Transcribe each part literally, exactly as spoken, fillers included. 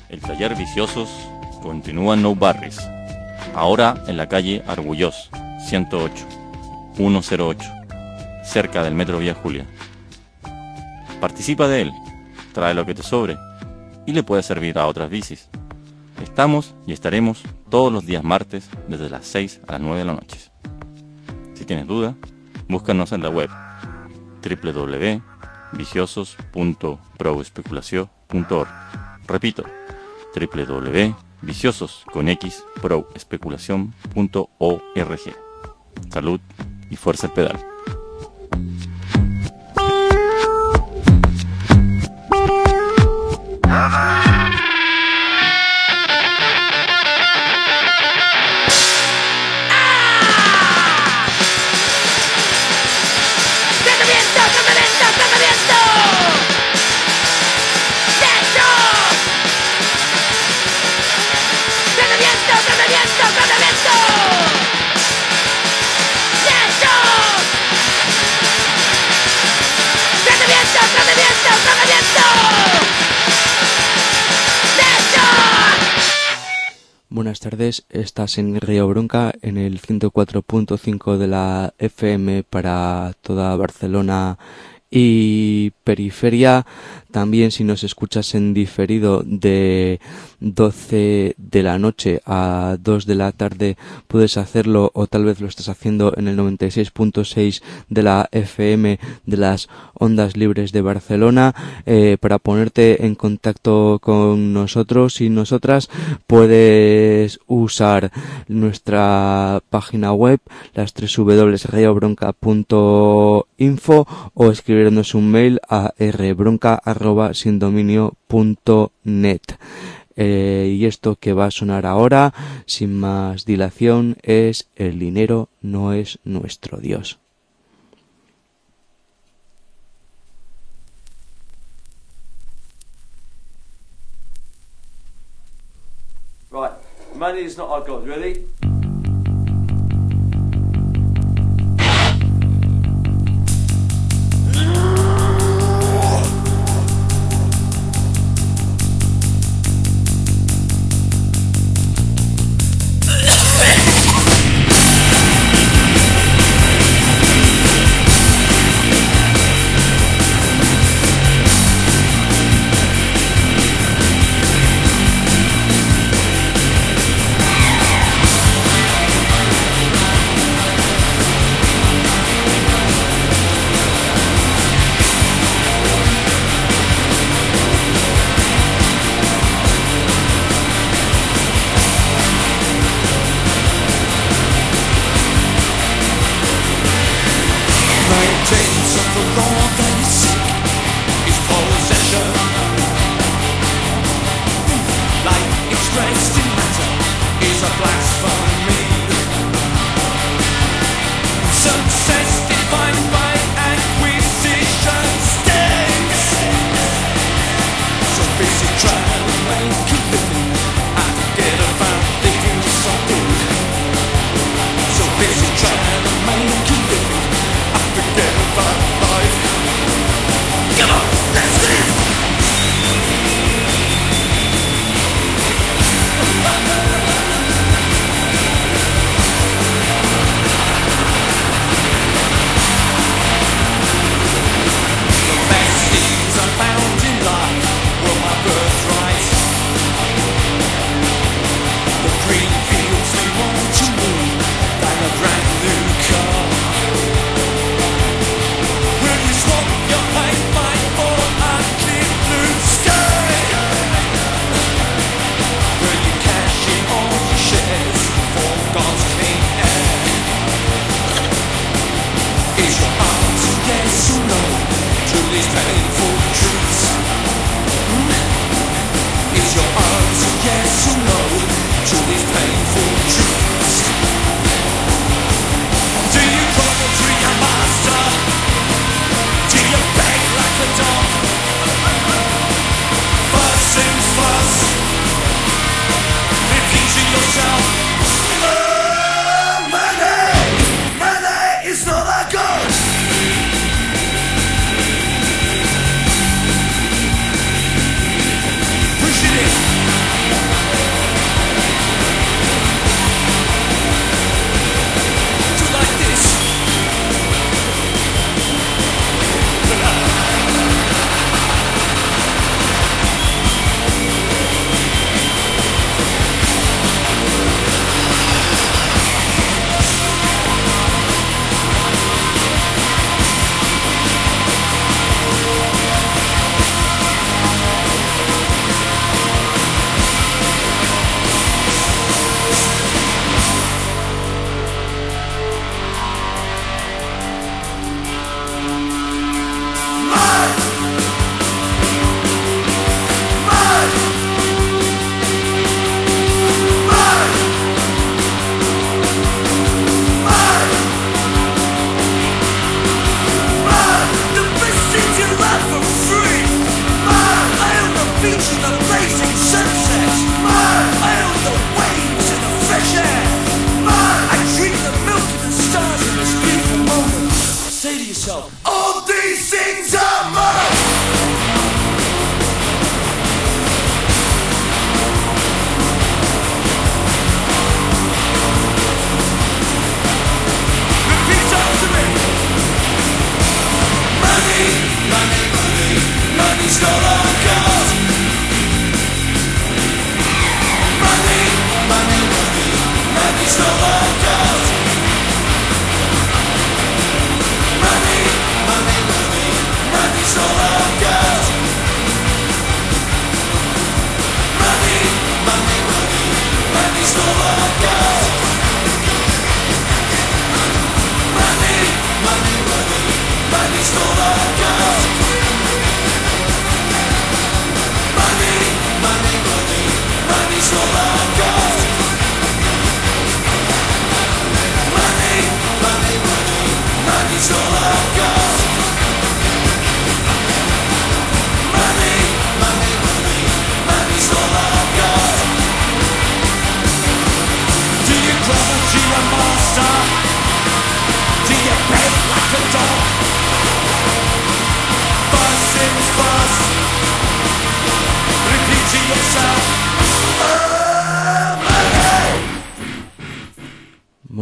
El taller Viciosos continúa en Nou Barris, ahora en la calle Argullós, ciento ocho, ciento ocho, cerca del Metro Vía Julia. Participa de él, trae lo que te sobre y le puede servir a otras bicis. Estamos y estaremos todos los días martes desde las seis a las nueve de la noche. Si tienes duda, búscanos en la web doble u doble u doble u punto viciosos punto pro especulación punto org. Repito, doble u doble u doble u punto viciosos con x pro especulación punto org. Salud y fuerza al pedal. Buenas tardes, estás en Río Bronca en el ciento cuatro punto cinco de la F M para toda Barcelona y periferia. También si nos escuchas en diferido de doce de la noche a dos de la tarde puedes hacerlo, o tal vez lo estás haciendo en el noventa y seis punto seis de la F M de las Ondas Libres de Barcelona. Eh, para ponerte en contacto con nosotros y nosotras puedes usar nuestra página web, las doble u doble u doble u punto rio bronca punto info, o escribirnos un mail a rbronca arroba sindominio punto net. Eh, y esto que va a sonar ahora, sin más dilación, es El dinero no es nuestro Dios. Right, money is not our God, ready?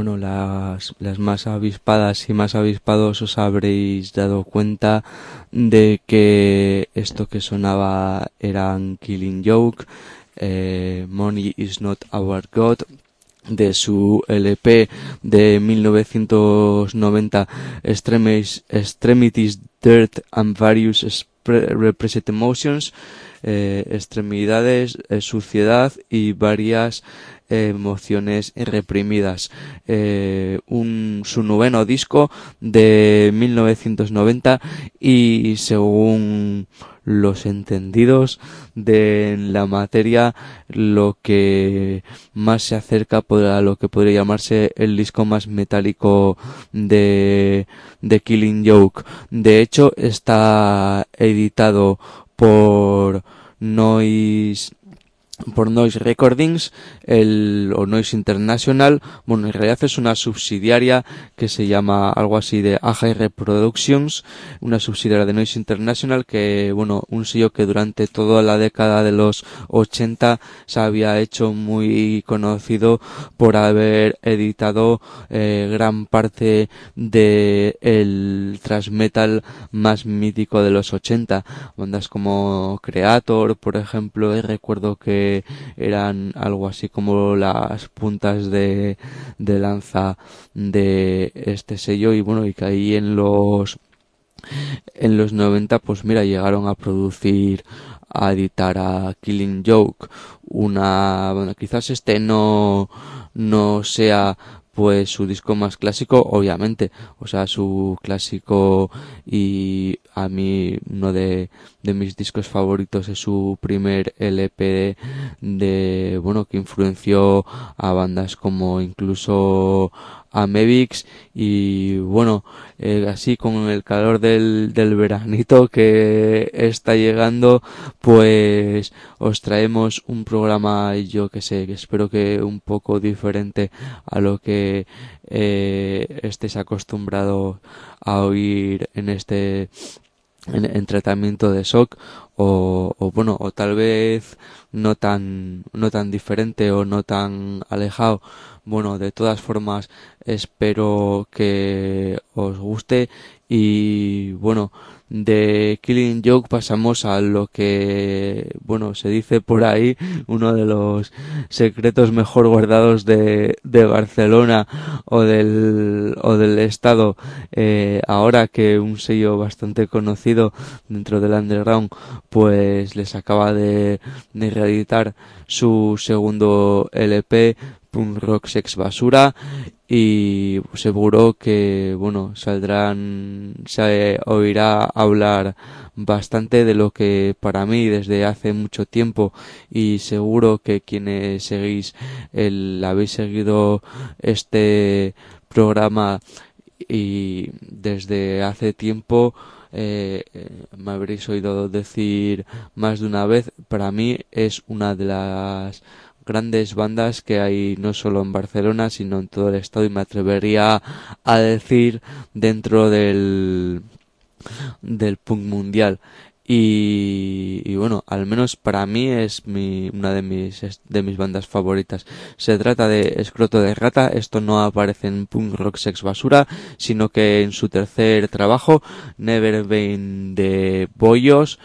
bueno, las, las más avispadas y más avispados os habréis dado cuenta de que esto que sonaba eran Killing Joke, eh, Money is Not Our God, de su L P de mil novecientos noventa, Extremis, Extremities, Dirt and Various Repressed Emotions, eh, extremidades, eh, suciedad y varias eh, emociones reprimidas. Eh, un, su noveno disco de mil novecientos noventa, y según los entendidos de la materia, lo que más se acerca a lo que podría llamarse el disco más metálico de, de Killing Joke. De hecho, está editado por Noise por Noise Recordings, el, o Noise International. Bueno, en realidad es una subsidiaria que se llama algo así de A G R Productions, una subsidiaria de Noise International, que, bueno, un sello que durante toda la década de los ochenta se había hecho muy conocido por haber editado eh, gran parte de el thrash metal más mítico de los ochenta. Bandas como Creator, por ejemplo, y recuerdo que eran algo así como las puntas de, de lanza de este sello. Y bueno, y que ahí en los en los noventa, pues mira, llegaron a producir, a editar a Killing Joke, una, bueno, quizás este no no sea pues su disco más clásico, obviamente, o sea, su clásico, y a mí uno de, de mis discos favoritos es su primer L P de, bueno, que influenció a bandas como incluso a Mevix. Y bueno, eh, así con el calor del, del veranito que está llegando, pues os traemos un programa, yo que sé, que espero que un poco diferente a lo que eh, estés acostumbrado a oír en este en, en tratamiento de shock, o, o bueno, o tal vez no tan no tan diferente o no tan alejado. Bueno, de todas formas, espero que os guste. Y bueno, de Killing Joke pasamos a lo que, bueno, se dice por ahí, uno de los secretos mejor guardados de, de Barcelona o del, o del estado, eh, ahora que un sello bastante conocido dentro del underground pues les acaba de, de reeditar su segundo L P, Punk Rock Sex Basura, y seguro que, bueno, saldrán, se oirá hablar bastante de lo que para mí desde hace mucho tiempo, y seguro que quienes seguís el habéis seguido este programa y desde hace tiempo, eh, me habréis oído decir más de una vez, para mí es una de las grandes bandas que hay no solo en Barcelona sino en todo el estado, y me atrevería a decir dentro del del punk mundial. Y, y bueno, al menos para mí es mi, una de mis de mis bandas favoritas. Se trata de Escroto de Rata. Esto no aparece en Punk Rock Sex Basura, sino que en su tercer trabajo, Never Been de Bollos,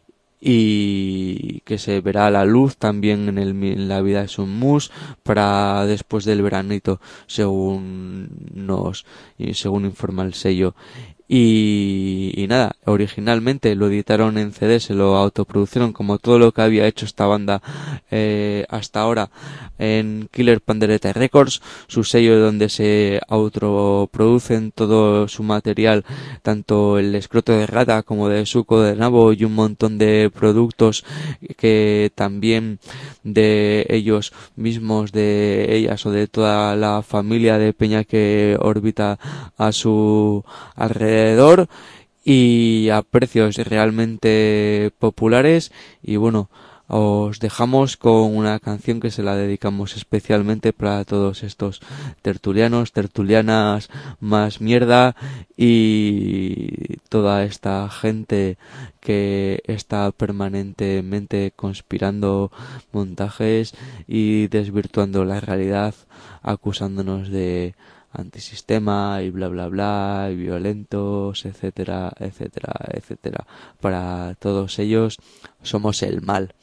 y que se verá a la luz también en, el, en la vida es un mus para después del veranito, según nos y según informa el sello. Y, y nada, originalmente lo editaron en C D, se lo autoproducieron como todo lo que había hecho esta banda eh, hasta ahora en Killer Pandereta Records, su sello donde se autoproducen todo su material, tanto el Escroto de Rata como de Suco de Nabo y un montón de productos que también de ellos mismos, de ellas o de toda la familia de peña que orbita a su alrededor, y a precios realmente populares. Y bueno, os dejamos con una canción que se la dedicamos especialmente para todos estos tertulianos, tertulianas más mierda y toda esta gente que está permanentemente conspirando montajes y desvirtuando la realidad, acusándonos de antisistema y bla bla bla y violentos, etcétera, etcétera, etcétera. Para todos ellos somos el mal.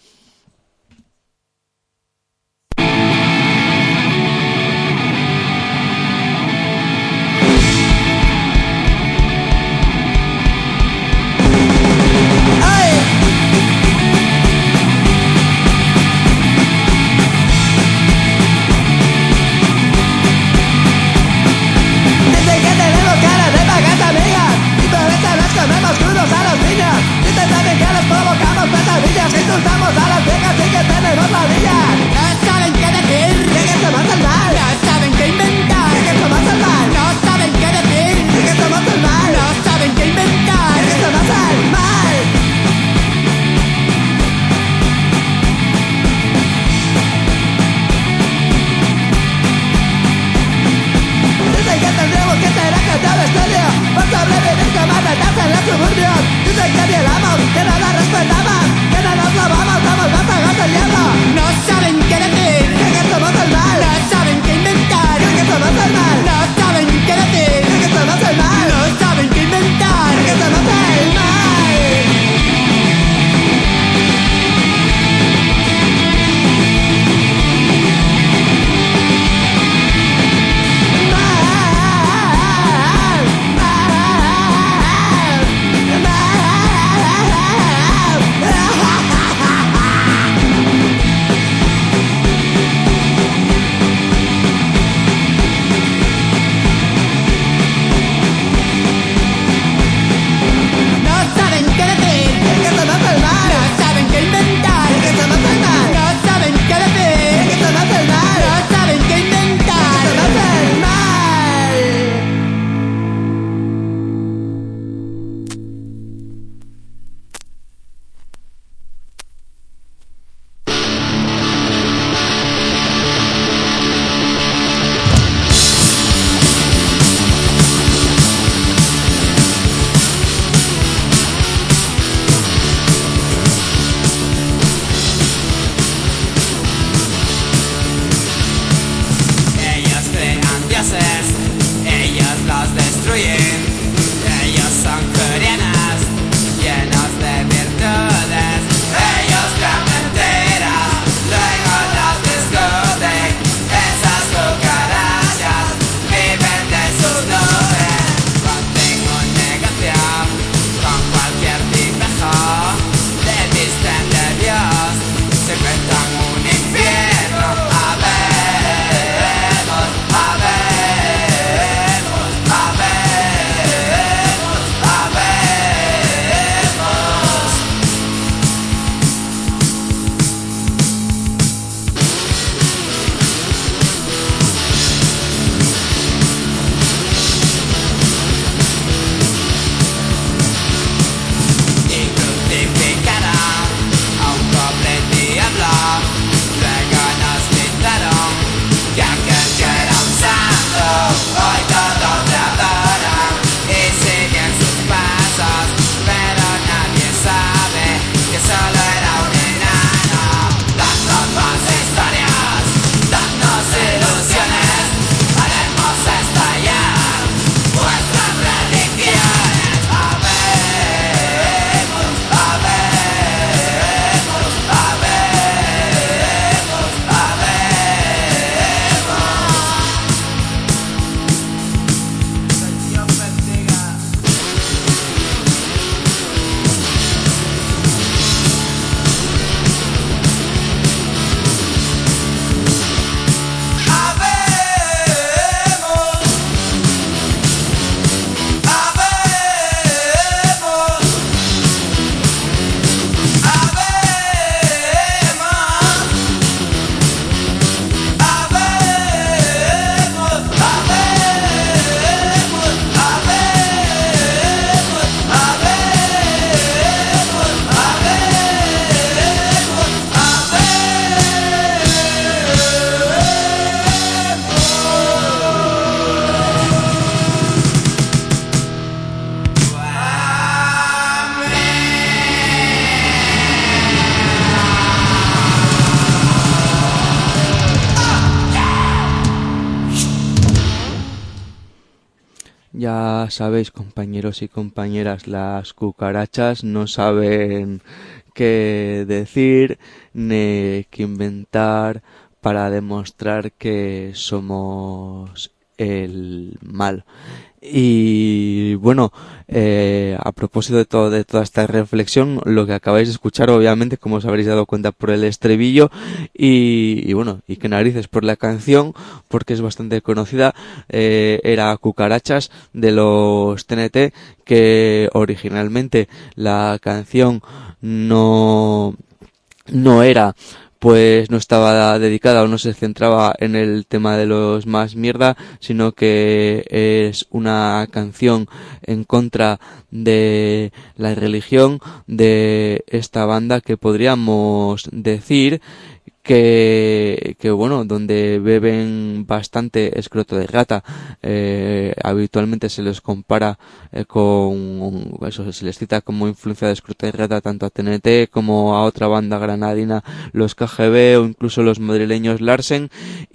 Comemos crudos a los niños. Dicen también que les provocamos pesadillas. Insultamos a los Ya sabéis, compañeros y compañeras, las cucarachas no saben qué decir ni qué inventar para demostrar que somos el mal. Y bueno, eh, a propósito de todo, de toda esta reflexión, lo que acabáis de escuchar, obviamente, como os habréis dado cuenta por el estribillo, y, y bueno, y qué narices por la canción, porque es bastante conocida, eh, era Cucarachas de los T N T, que originalmente la canción no, no era, pues no estaba dedicada o no se centraba en el tema de los más mierda, sino que es una canción en contra de la religión de esta banda, que podríamos decir que, que bueno, donde beben bastante escroto de rata. Eh, habitualmente se les compara eh, con eso, se les cita como influencia de escroto de rata tanto a T N T como a otra banda granadina, los K G B, o incluso los madrileños Larsen.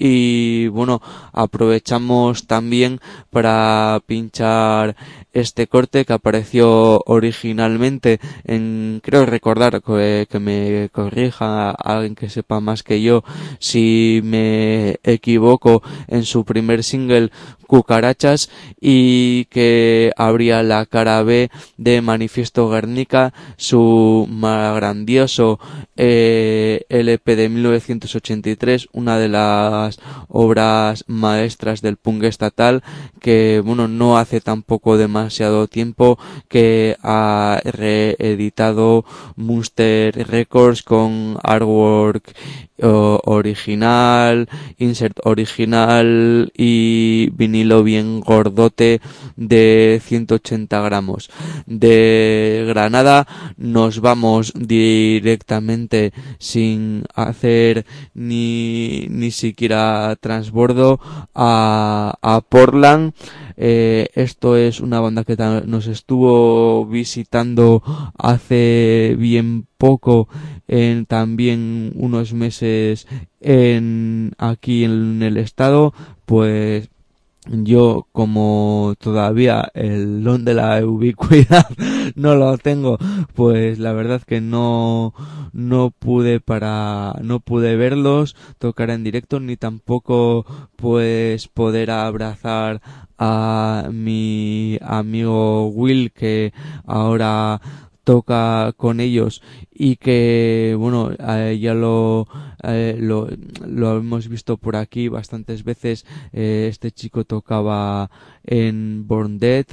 Y bueno, aprovechamos también para pinchar este corte que apareció originalmente en, creo recordar, que, que me corrija alguien que sepa más que yo si me equivoco, en su primer single Cucarachas, y que abría la cara B de Manifiesto Guernica, su más grandioso eh, L P de mil novecientos ochenta y tres, una de las obras maestras del punk estatal, que bueno, no hace tampoco demasiado tiempo que ha reeditado Munster Records con artwork o, original, insert original y vinilo bien gordote de ciento ochenta gramos. De Granada nos vamos directamente, sin hacer ni ni siquiera transbordo, a, a Portland. Eh, esto es una banda que nos estuvo visitando hace bien poco, en también unos meses en aquí en el estado. Pues yo, como todavía el don de la ubicuidad no lo tengo, pues la verdad que no no pude para no pude verlos tocar en directo, ni tampoco pues poder abrazar a mi amigo Will, que ahora toca con ellos, y que bueno, eh, ya lo, eh, lo lo hemos visto por aquí bastantes veces. Eh, este chico tocaba en Born Dead,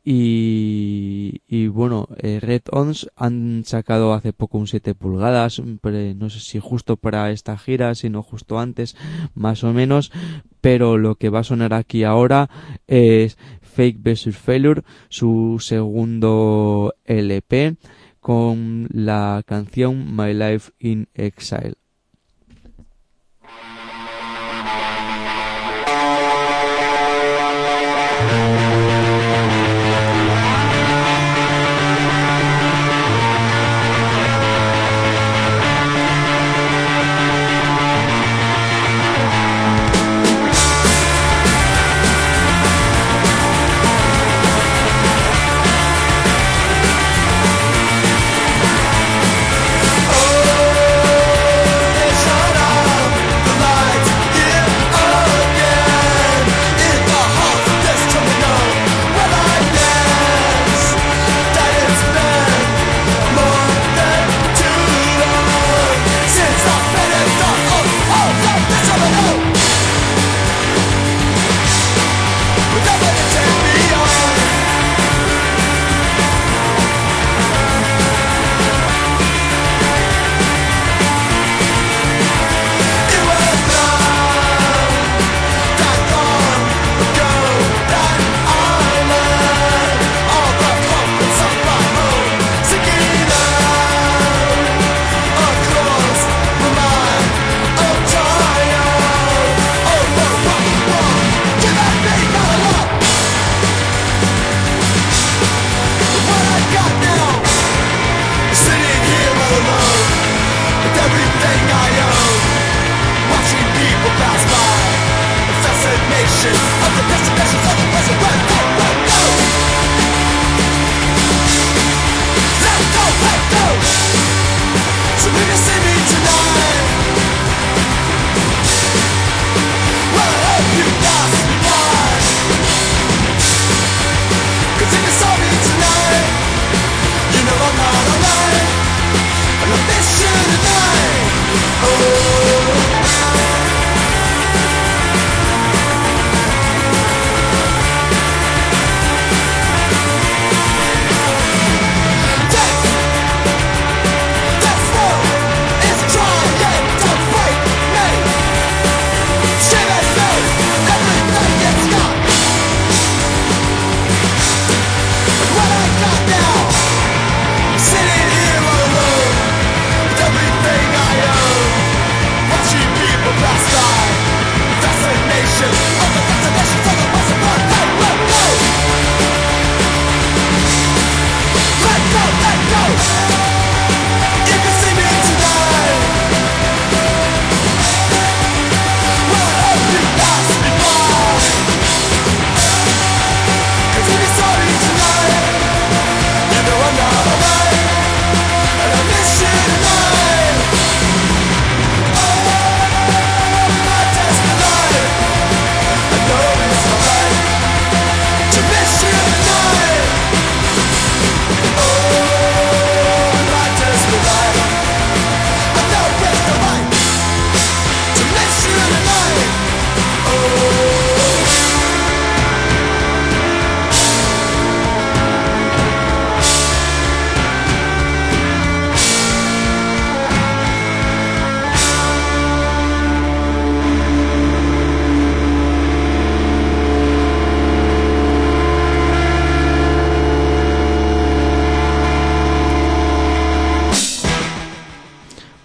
y, y bueno, eh, Red Ons han sacado hace poco un siete pulgadas, pero no sé si justo para esta gira, sino justo antes, más o menos. Pero lo que va a sonar aquí ahora es Fake versus Failure, su segundo L P, con la canción My Life in Exile. Oh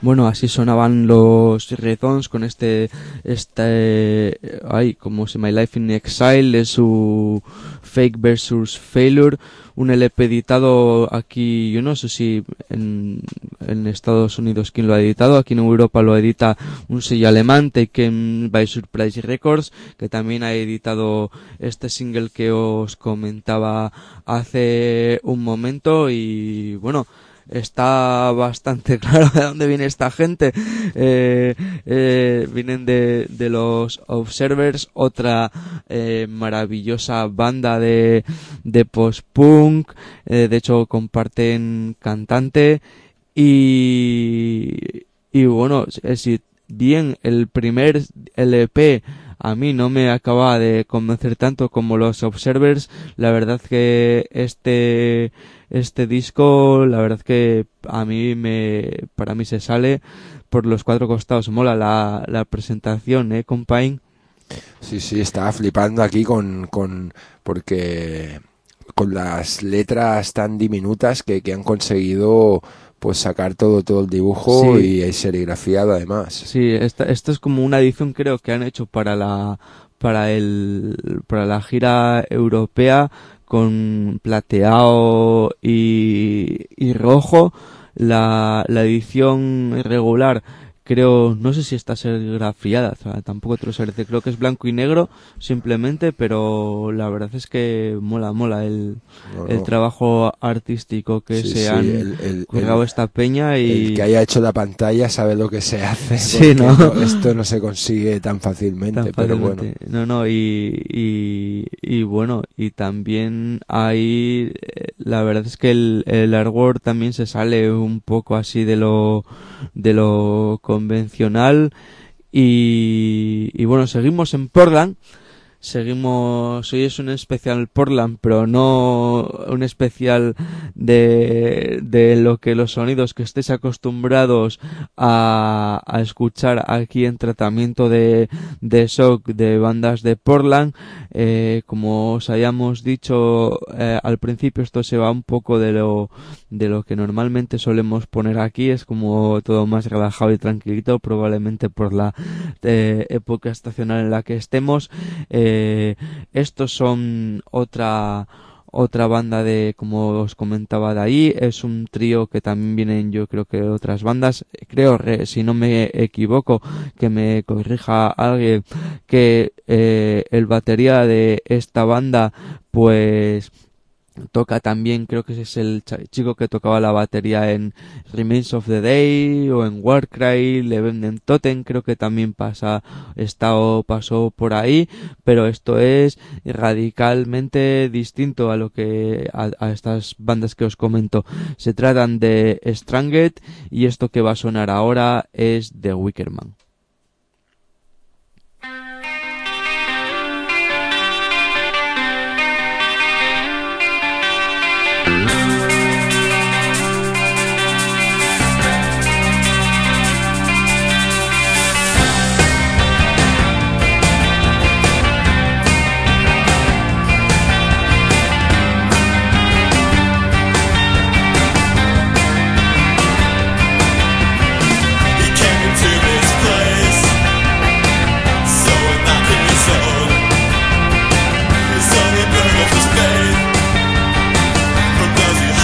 Bueno, así sonaban los Ramones con este, este, ay, como se My Life in Exile, de su Fake versus Failure, un L P editado aquí, yo no sé si en, en Estados Unidos quién lo ha editado, aquí en Europa lo edita un sello alemán, Taken by Surprise Records, que también ha editado este single que os comentaba hace un momento. Y bueno, está bastante claro de dónde viene esta gente. Eh, eh, vienen de, de los Observers, otra eh, maravillosa banda de, de post-punk. Eh, de hecho, comparten cantante. Y, y bueno, si bien el primer L P a mí no me acaba de convencer tanto como los Observers, la verdad que este este disco, la verdad que a mí me para mí se sale por los cuatro costados. Mola la, la presentación, eh, compañ. Sí, sí, estaba flipando aquí con con porque con las letras tan diminutas que, que han conseguido pues sacar todo todo el dibujo, sí, y serigrafiado además. Sí, esta, esto es como una edición, creo, que han hecho para la para el para la gira europea, con plateado y, y rojo. La, la edición regular, creo, no sé si está serigrafiada, o sea, tampoco te lo sé, creo que es blanco y negro simplemente, pero la verdad es que mola, mola el, no, no. el trabajo artístico que sí, se sí, han el, el, currado el, esta peña. Y el que haya hecho la pantalla sabe lo que se hace, sí, ¿no? no, esto no se consigue tan fácilmente, tan pero fácilmente. Bueno. No, no, y, y, y bueno, y también hay, la verdad es que el, el artwork también se sale un poco así de lo, de lo convencional. Y, y bueno, seguimos en Portland. Seguimos, hoy es un especial Portland, pero no un especial de, de lo que los sonidos que estéis acostumbrados a, a escuchar aquí en Tratamiento de, de Shock de bandas de Portland. Eh, como os hayamos dicho eh, al principio, esto se va un poco de lo, de lo que normalmente solemos poner aquí. Es como todo más relajado y tranquilito, probablemente por la eh, época estacional en la que estemos. Eh, Eh, estos son otra otra banda de, como os comentaba, de ahí. Es un trío que también vienen, yo creo que otras bandas, creo, re, si no me equivoco, que me corrija alguien, que eh, el batería de esta banda pues toca también, creo que es el chico que tocaba la batería en Remains of the Day o en Warcry, Levenden Totem, creo que también pasa, está o pasó por ahí, pero esto es radicalmente distinto a lo que, a, a estas bandas que os comento. Se tratan de Stranged, y esto que va a sonar ahora es The Wicker Man. Does he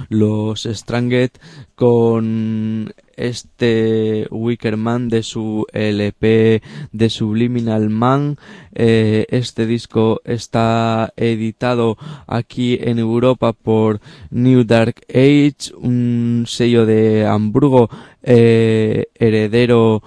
los Stranged con este Wicker Man de su L P de Subliminal Man. Eh, este disco está editado aquí en Europa por New Dark Age, un sello de Hamburgo, eh, heredero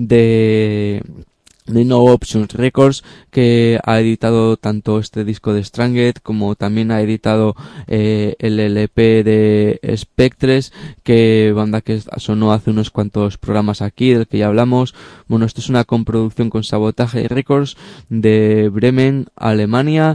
de de No Options Records, que ha editado tanto este disco de Stranged como también ha editado eh, el L P de Spectres, que banda que sonó hace unos cuantos programas aquí, del que ya hablamos. Bueno, esto es una comproducción con Sabotage Records de Bremen, Alemania.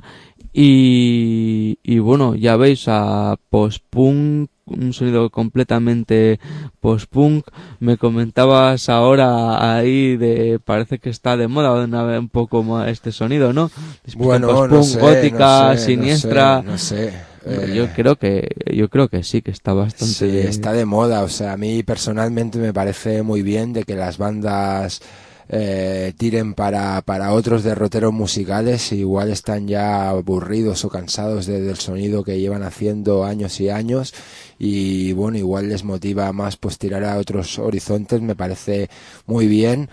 Y, y bueno, ya veis, a post-punk, un sonido completamente post-punk. Me comentabas ahora ahí de, parece que está de moda una vez un poco más este sonido, ¿no? Bueno, post-punk, no sé, gótica, no sé, siniestra. No sé, no sé. Eh, yo creo que, yo creo que sí, que está bastante. Sí, está de moda. O sea, a mí personalmente me parece muy bien de que las bandas Eh, tiren para, para otros derroteros musicales. Igual están ya aburridos o cansados de, del sonido que llevan haciendo años y años, y bueno, igual les motiva más pues tirar a otros horizontes. Me parece muy bien,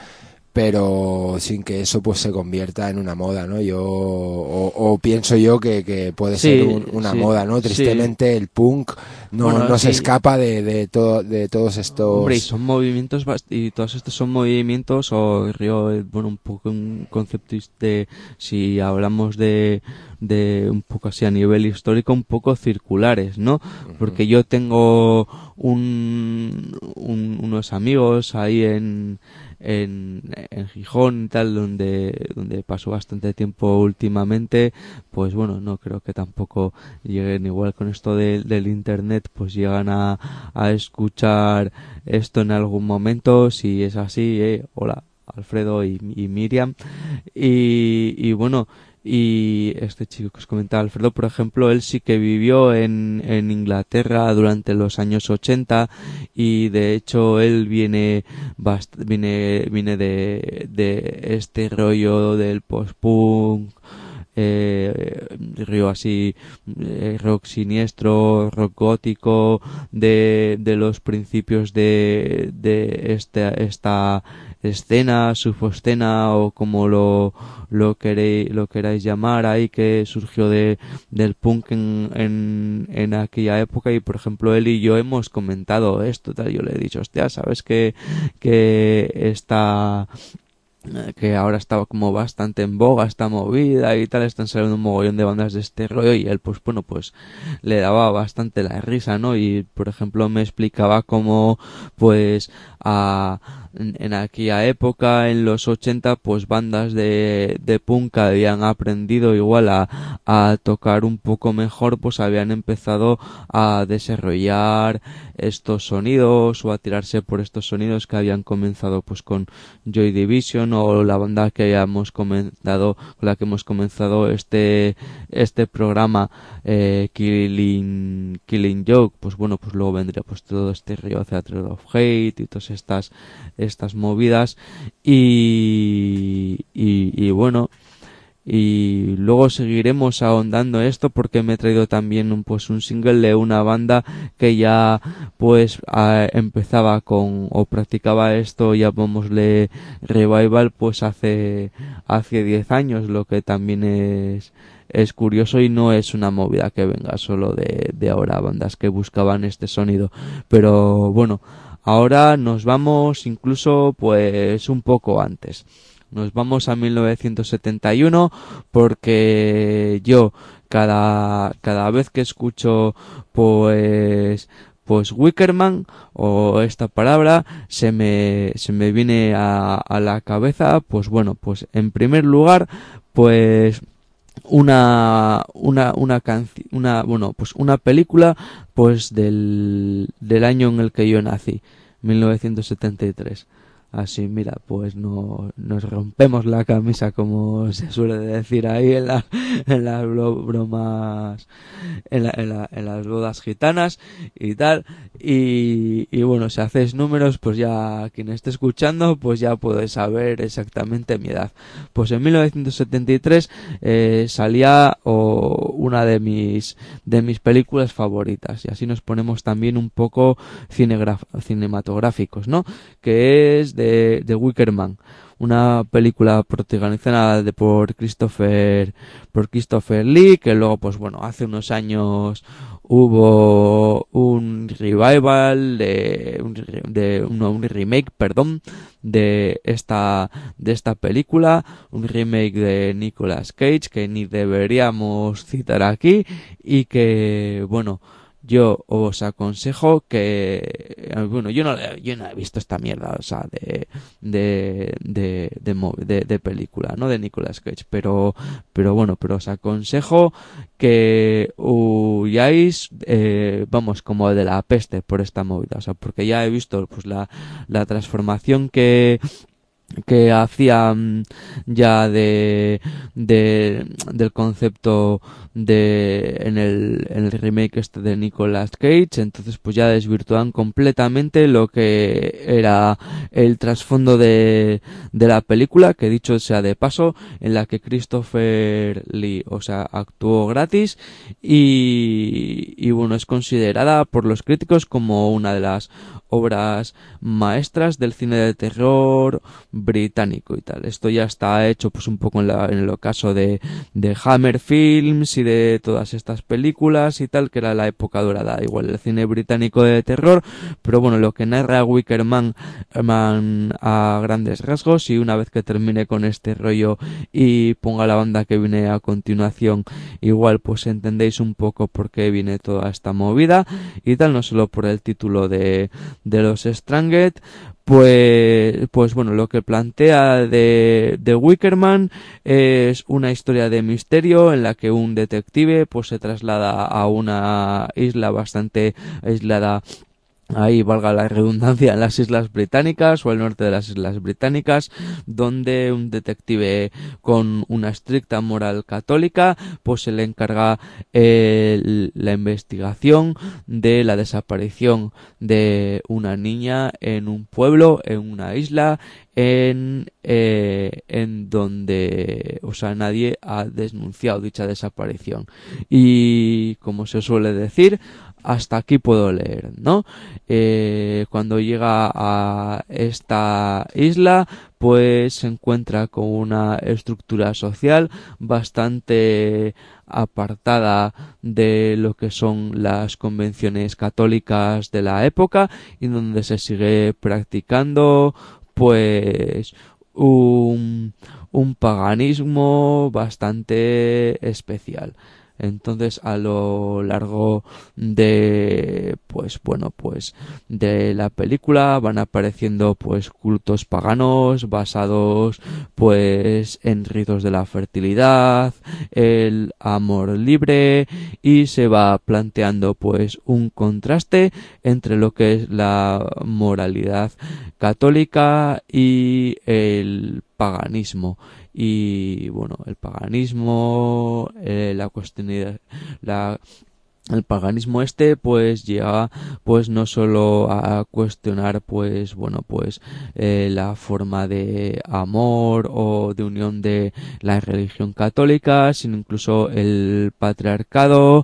pero sin que eso pues se convierta en una moda, ¿no? Yo o, o pienso yo que, que puede sí, ser un, una sí, moda, ¿no? Tristemente sí. El punk no, bueno, no sí. se escapa de, de todo de todos estos. Hombre, y son movimientos y todos estos son movimientos, o río, bueno, un poco un concepto de, si hablamos de de un poco así a nivel histórico, un poco circulares, ¿no? Porque yo tengo un, un unos amigos ahí en En, en Gijón y tal, donde donde paso bastante tiempo últimamente. Pues bueno, no creo que tampoco lleguen, igual con esto de, del internet, pues llegan a, a escuchar esto en algún momento. Si es así, eh, hola Alfredo y, y Miriam. Y, y bueno, y este chico que os comentaba, Alfredo, por ejemplo, él sí que vivió en, en Inglaterra durante los años ochenta, y de hecho él viene bast- viene viene de, de este rollo del post-punk, eh, río así, eh, rock siniestro, rock gótico, de, de los principios de, de esta, esta escena, subescena, o como lo, lo queréis, lo queráis llamar ahí, que surgió de, del punk en, en, en aquella época. Y por ejemplo, él y yo hemos comentado esto, tal, yo le he dicho, hostia, sabes que, que esta, que ahora estaba como bastante en boga esta movida y tal, están saliendo un mogollón de bandas de este rollo, y él pues bueno, pues le daba bastante la risa, ¿no? Y por ejemplo me explicaba cómo pues a en, en aquella época, en los ochenta, pues bandas de, de punk habían aprendido igual a, a tocar un poco mejor, pues habían empezado a desarrollar estos sonidos o a tirarse por estos sonidos que habían comenzado pues con Joy Division, o la banda que hayamos comenzado, con la que hemos comenzado este este programa, eh, Killing Killing Joke. Pues bueno, pues luego vendría pues todo este río Theatre of Hate y todas estas estas movidas, y, y, y bueno, y luego seguiremos ahondando esto, porque me he traído también un pues un single de una banda que ya pues a, empezaba con o practicaba esto, llamémosle revival, pues hace hace diez años, lo que también es es curioso, y no es una movida que venga solo de, de ahora, bandas que buscaban este sonido. Pero bueno, ahora nos vamos incluso pues un poco antes. Nos vamos a mil novecientos setenta y uno, porque yo cada cada vez que escucho pues pues Wickerman o esta palabra se me se me viene a, a la cabeza, pues bueno, pues en primer lugar pues una una una canción, una bueno, pues una película pues del del año en el que yo nací, mil novecientos setenta y tres. Así, mira, pues no nos rompemos la camisa, como se suele decir ahí en, la, en las bromas, en, la, en, la, en las bodas gitanas y tal. Y, y bueno, si hacéis números, pues ya quien esté escuchando, pues ya puede saber exactamente mi edad. Pues en mil novecientos setenta y tres eh, salía oh, una de mis de mis películas favoritas, y así nos ponemos también un poco cinematográficos, ¿no? Que es de, de Wicker Man, una película protagonizada de, por Christopher por Christopher Lee, que luego, pues bueno, hace unos años hubo un revival de un, de un, un remake, perdón, de esta de esta película, un remake de Nicolas Cage que ni deberíamos citar aquí, y que bueno, yo os aconsejo que, bueno, yo no yo no he visto esta mierda, o sea, de de de de, de, de película, no de Nicolas Cage, pero pero bueno, pero os aconsejo que huyáis, eh, vamos, como de la peste por esta movida, o sea, porque ya he visto pues la la transformación que que hacía ya de, de del concepto de en el, en el remake este de Nicolas Cage. Entonces pues ya desvirtúan completamente lo que era el trasfondo de, de la película, que dicho sea de paso, en la que Christopher Lee, o sea, actuó gratis, y, y bueno, es considerada por los críticos como una de las obras maestras del cine de terror británico y tal. Esto ya está hecho pues un poco en, la, en el ocaso de, de Hammer Films y de todas estas películas y tal, que era la época dorada, igual el cine británico de terror. Pero bueno, lo que narra Wicker Man, Man a grandes rasgos, y una vez que termine con este rollo y ponga la banda que viene a continuación, igual pues entendéis un poco por qué viene toda esta movida y tal, no solo por el título de de los Stranged. Pues, pues bueno, lo que plantea de, de Wicker Man es una historia de misterio en la que un detective pues se traslada a una isla bastante aislada, ahí valga la redundancia, en las Islas Británicas o al norte de las Islas Británicas, donde un detective con una estricta moral católica pues se le encarga eh, la investigación de la desaparición de una niña en un pueblo, en una isla, en eh, en donde, o sea, nadie ha denunciado dicha desaparición. Y como se suele decir, hasta aquí puedo leer, ¿no? Eh, cuando llega a esta isla, pues se encuentra con una estructura social bastante apartada de lo que son las convenciones católicas de la época, y donde se sigue practicando pues un, un paganismo bastante especial. Entonces, a lo largo de, pues bueno, pues de la película van apareciendo pues cultos paganos basados pues en ritos de la fertilidad, el amor libre, y se va planteando pues un contraste entre lo que es la moralidad católica y el paganismo. Y bueno, el paganismo, eh, la cuestión, la el paganismo este pues llega pues no solo a cuestionar pues bueno pues eh, la forma de amor o de unión de la religión católica, sino incluso el patriarcado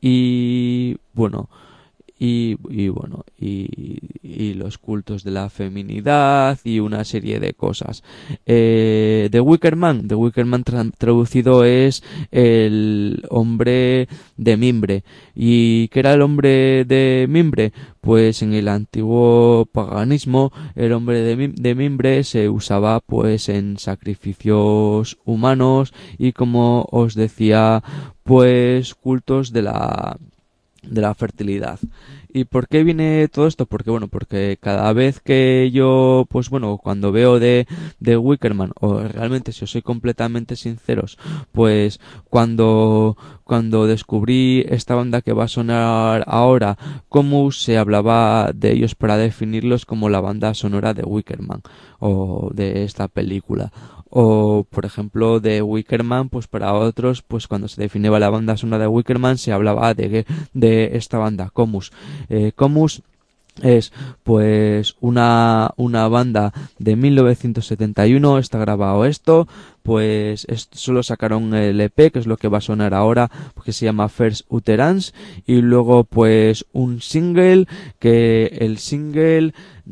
y bueno y, y bueno y, y los cultos de la feminidad y una serie de cosas. eh, The Wicker Man The Wicker Man tra- traducido es el hombre de mimbre. ¿Y qué era el hombre de mimbre? Pues en el antiguo paganismo el hombre de, mim- de mimbre se usaba pues en sacrificios humanos y, como os decía, pues cultos de la de la fertilidad. ¿Y por qué viene todo esto? Porque bueno, porque cada vez que yo, pues bueno, cuando veo de, de Wicker Man, o realmente si os soy completamente sinceros, pues cuando, cuando descubrí esta banda que va a sonar ahora, Comus, se hablaba de ellos para definirlos como la banda sonora de Wicker Man o de esta película. O, por ejemplo, de Wicker Man, pues para otros, pues cuando se definía la banda sonora de Wicker Man, se hablaba de, de esta banda, Comus. Eh, Comus es pues una una banda de mil novecientos setenta y uno, está grabado esto, pues esto, solo sacaron el E P, que es lo que va a sonar ahora, que se llama First Utterance, y luego pues un single, que el single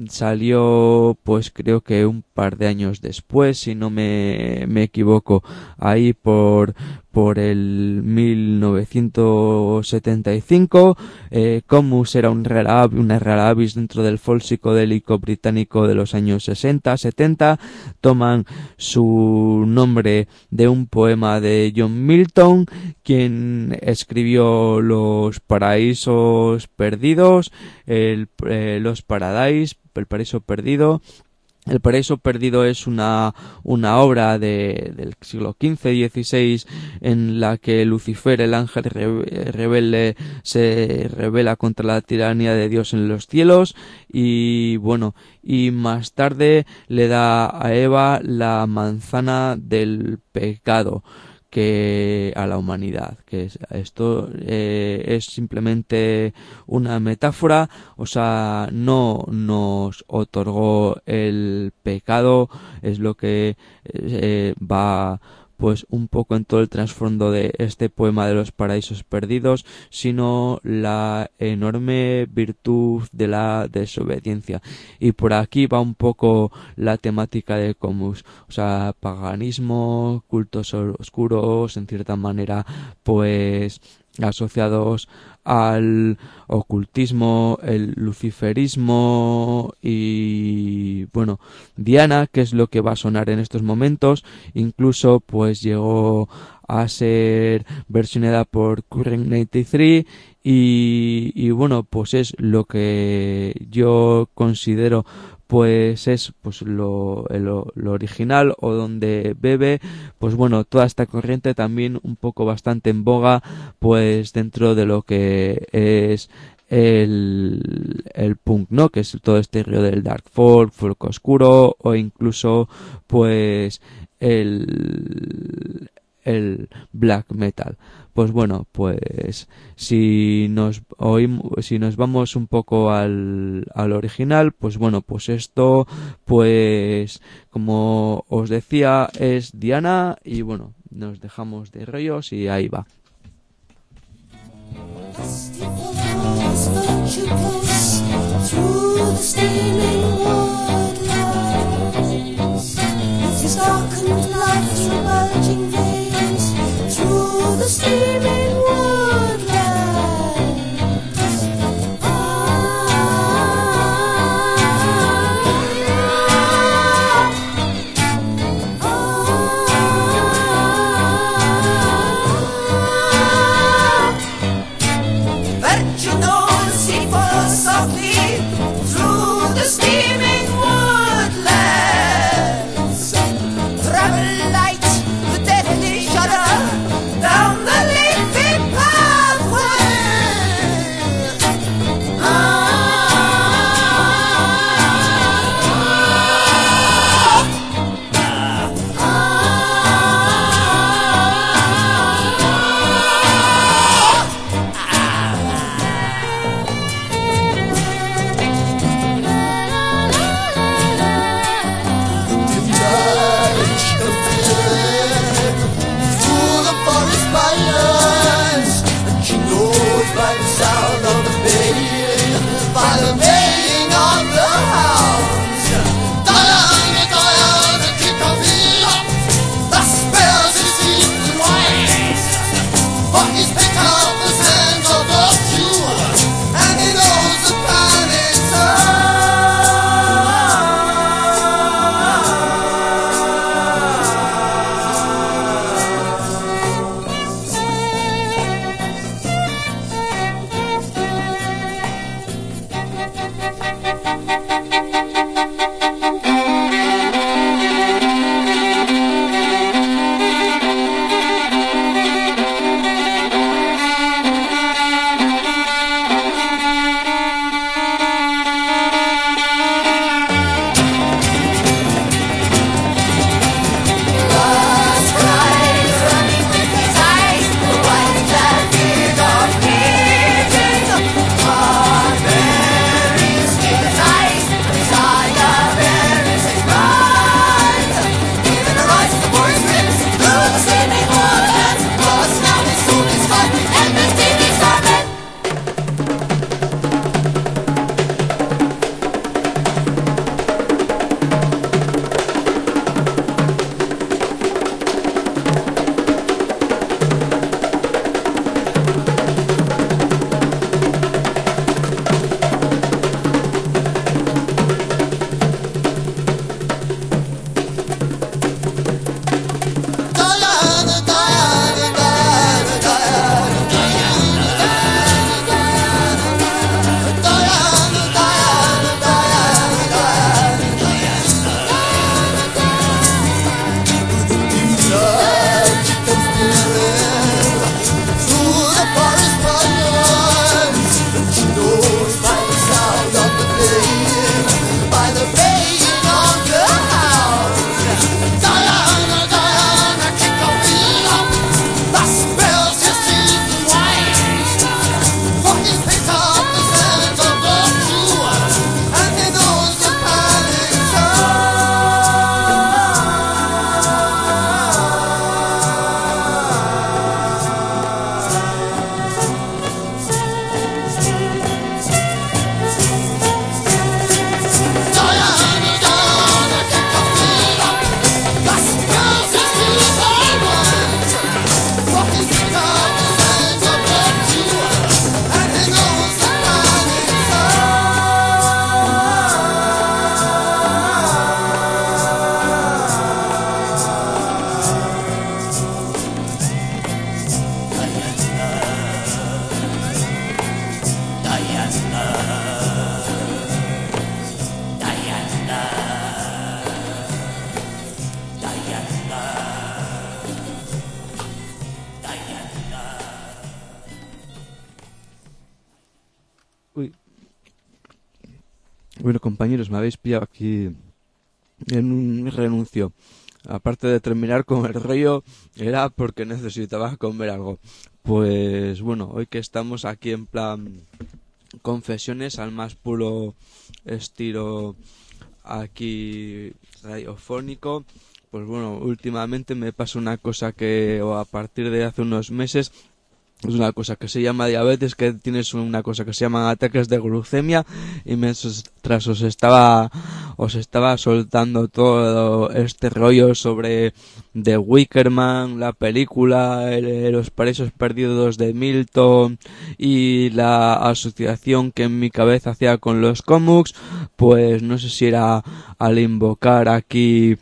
salió pues creo que un par de años después, si no me, me equivoco, ahí por por el mil novecientos setenta y cinco. eh, Comus era un rara, una rara avis dentro del folk psicodélico británico de los años sesenta, setenta, toman su nombre de un poema de John Milton, quien escribió Los Paraísos Perdidos, el, eh, Los Paradise, el Paraíso Perdido. El Paraíso Perdido es una, una obra de, del siglo quince dieciséis en la que Lucifer, el ángel re, rebelde, se rebela contra la tiranía de Dios en los cielos y bueno, y más tarde le da a Eva la manzana del pecado que a la humanidad, que es, esto eh, es simplemente una metáfora, o sea, no nos otorgó el pecado, es lo que eh, va pues un poco en todo el trasfondo de este poema de los paraísos perdidos, sino la enorme virtud de la desobediencia. Y por aquí va un poco la temática de Comus, o sea, paganismo, cultos oscuros, en cierta manera, pues asociados al ocultismo, el luciferismo y bueno, Diana, que es lo que va a sonar en estos momentos, incluso pues llegó a ser versionada por Current noventa y tres y, y bueno, pues es lo que yo considero pues es pues lo, lo, lo original o donde bebe pues bueno toda esta corriente también un poco bastante en boga pues dentro de lo que es el, el punk, ¿no? Que es todo este río del dark folk, folk oscuro o incluso pues el el black metal. Pues bueno, pues si nos oímos, si nos vamos un poco al, al original, pues bueno, pues esto, pues como os decía, es Diana y bueno, nos dejamos de rollos y ahí va. Through the steaming woodlands, ah, ah, ah. Virtuosi fall softly through the steaming woodlands. Travel light, the deathly shudder down the lane. Bueno, compañeros, me habéis pillado aquí en un renuncio. Aparte de terminar con el rollo, era porque necesitaba comer algo. Pues bueno, hoy que estamos aquí en plan confesiones al más puro estilo aquí radiofónico, pues bueno, últimamente me pasa una cosa que, o a partir de hace unos meses, es una cosa que se llama diabetes, que tienes una cosa que se llaman ataques de glucemia, y mientras os estaba os estaba soltando todo este rollo sobre The Wicker Man, la película, el, los paraísos perdidos de Milton y la asociación que en mi cabeza hacía con los cómics, pues no sé si era al invocar aquí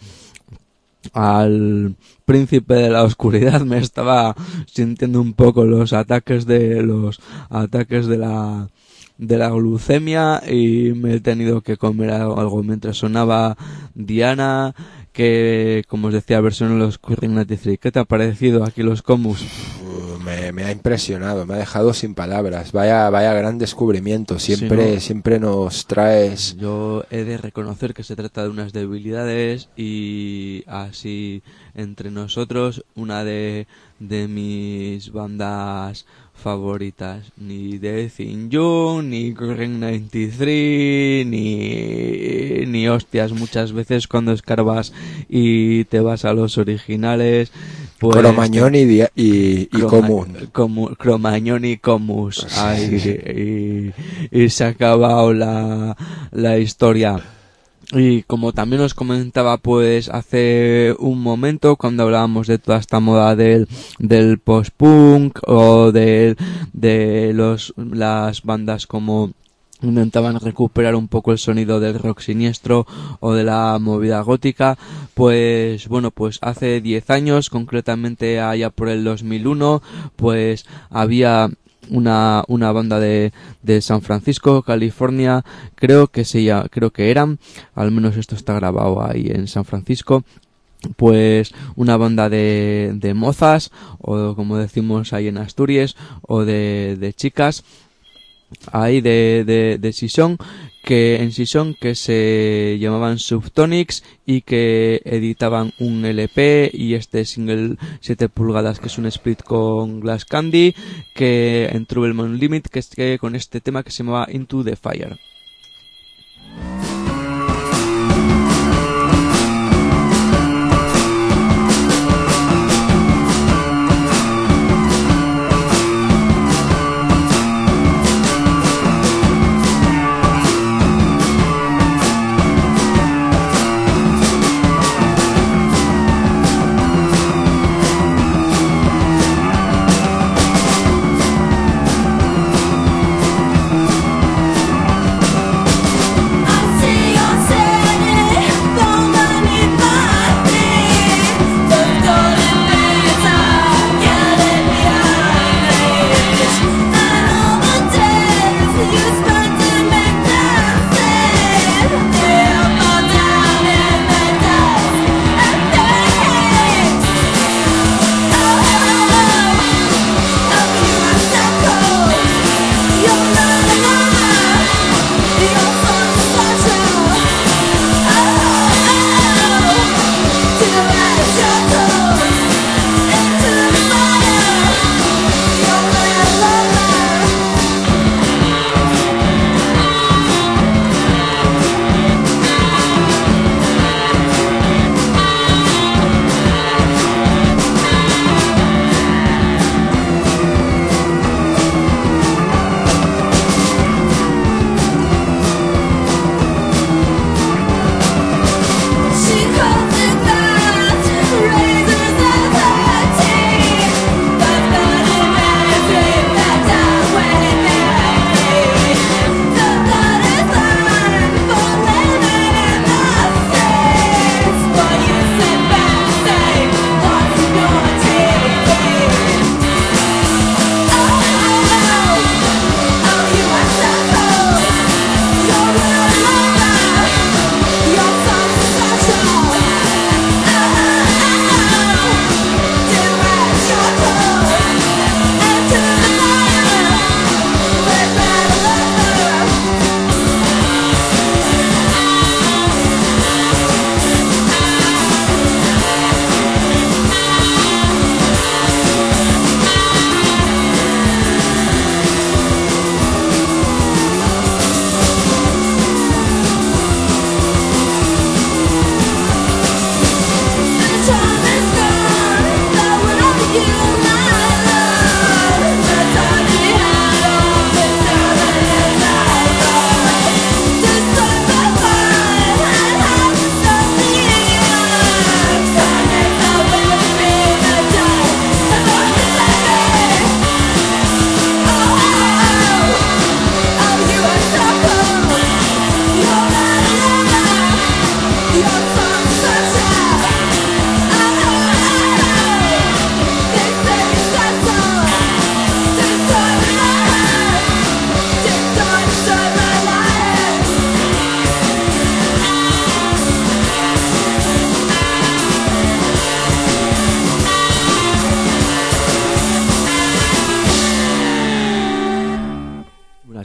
al príncipe de la oscuridad, me estaba sintiendo un poco los ataques de los ataques de la de la glucemia, y me he tenido que comer algo mientras sonaba Diana, que como os decía, versión en los Curring noventa y tres. ¿Qué te ha parecido aquí los comus? Me, me ha impresionado, me ha dejado sin palabras. Vaya, vaya gran descubrimiento. Siempre, sí, ¿no? Siempre nos traes. Yo he de reconocer que se trata de unas debilidades, y así entre nosotros, una de, de mis bandas favoritas, ni Death in June, ni Curring noventa y tres, ni, ni hostias, muchas veces cuando escarbas y te vas a los originales, pues Cromañón y, y, y Croma, Común Comu, Cromañón y Comus. Ay, y, y se ha acabado la, la historia. Y como también os comentaba pues hace un momento, cuando hablábamos de toda esta moda del, del post-punk o de, de los, las bandas como intentaban recuperar un poco el sonido del rock siniestro o de la movida gótica, pues bueno, pues hace diez años, concretamente allá por el dos mil uno, pues había una una banda de de San Francisco, California, creo que se llama, creo que eran, al menos esto está grabado ahí en San Francisco, pues una banda de de mozas, o como decimos ahí en Asturias, o de de chicas ahí de de de Sison, que en Sison que se llamaban Subtonics, y que editaban un L P y este single siete pulgadas, que es un split con Glass Candy, que en Trouble Moon Limit, que es que con este tema que se llamaba Into the Fire.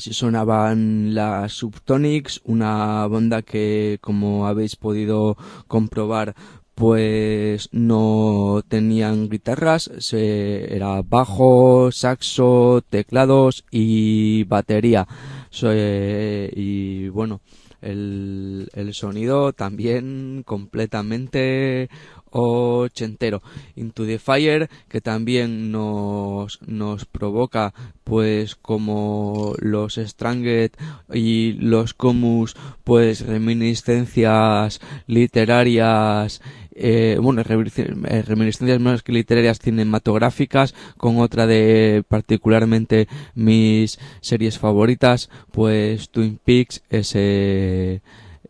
sonaban las Subtonics, una banda que, como habéis podido comprobar, pues no tenían guitarras, se, era bajo, saxo, teclados y batería. So, eh, y bueno, el, el sonido también completamente ochentero. Into the Fire, que también nos, nos provoca, pues como los Stranged y los Comus, pues reminiscencias literarias, eh, bueno, reminiscencias más que literarias, cinematográficas, con otra de particularmente mis series favoritas, pues Twin Peaks, ese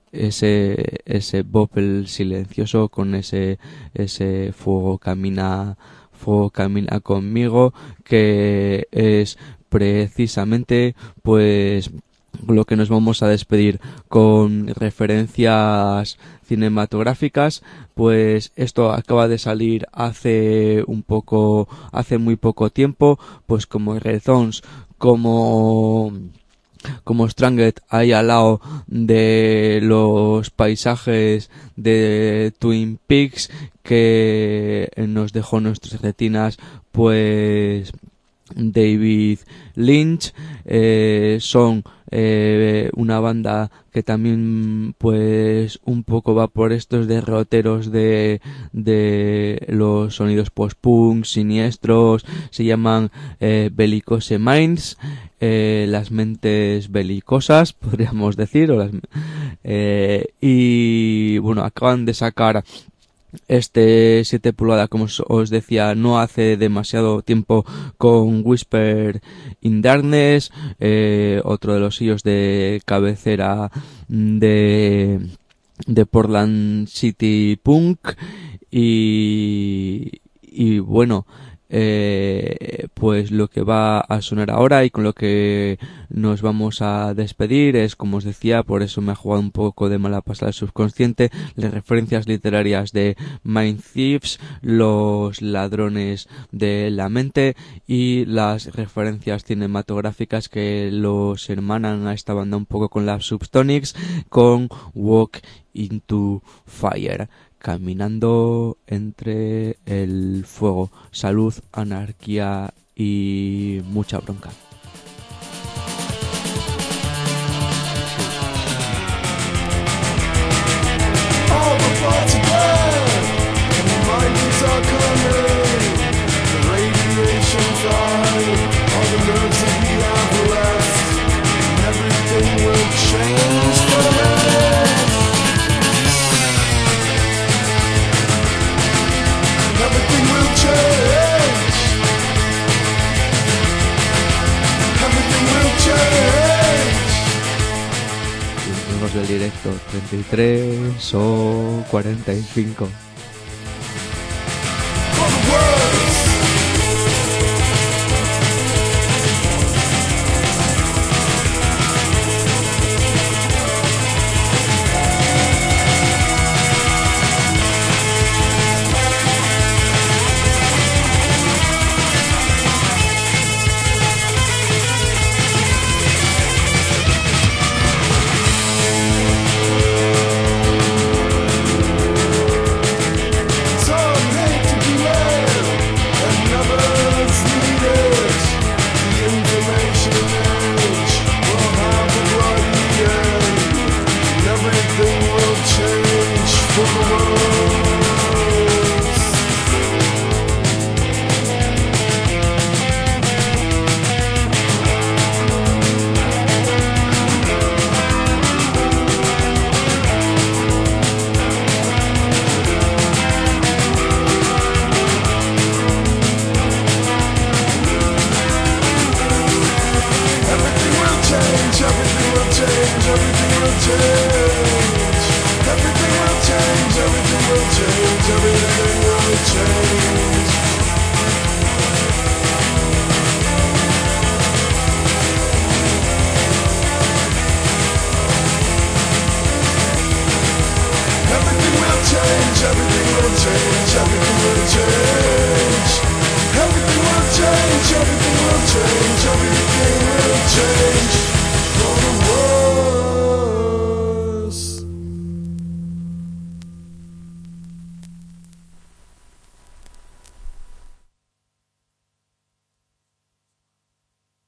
ese ese bopel silencioso con ese ese fuego camina fuego camina conmigo, que es precisamente pues lo que nos vamos a despedir con referencias cinematográficas. Pues esto acaba de salir hace un poco hace muy poco tiempo, pues como Red Zones, como como Stranged, ahí al lado de los paisajes de Twin Peaks, que nos dejó nuestras retinas pues David Lynch. Eh, son eh, una banda que también pues un poco va por estos derroteros de de los sonidos post-punk siniestros. Se llaman eh, Bellicose Minds, eh, las mentes belicosas, podríamos decir, o las, eh, y bueno, acaban de sacar este siete pulgadas, como os decía, no hace demasiado tiempo, con Whisper in Darkness, eh, otro de los sellos de cabecera de de Portland City Punk. Y y bueno, eh, pues lo que va a sonar ahora y con lo que nos vamos a despedir es, como os decía, por eso me ha jugado un poco de mala pasada el subconsciente, las referencias literarias de Mind Thieves, los ladrones de la mente, y las referencias cinematográficas que los hermanan a esta banda un poco con las Subtonics, con Walk into Fire, caminando entre el fuego. Salud, anarquía y mucha bronca. Del directo treinta y tres o cuarenta y cinco. Everything will change, everything will change, everything will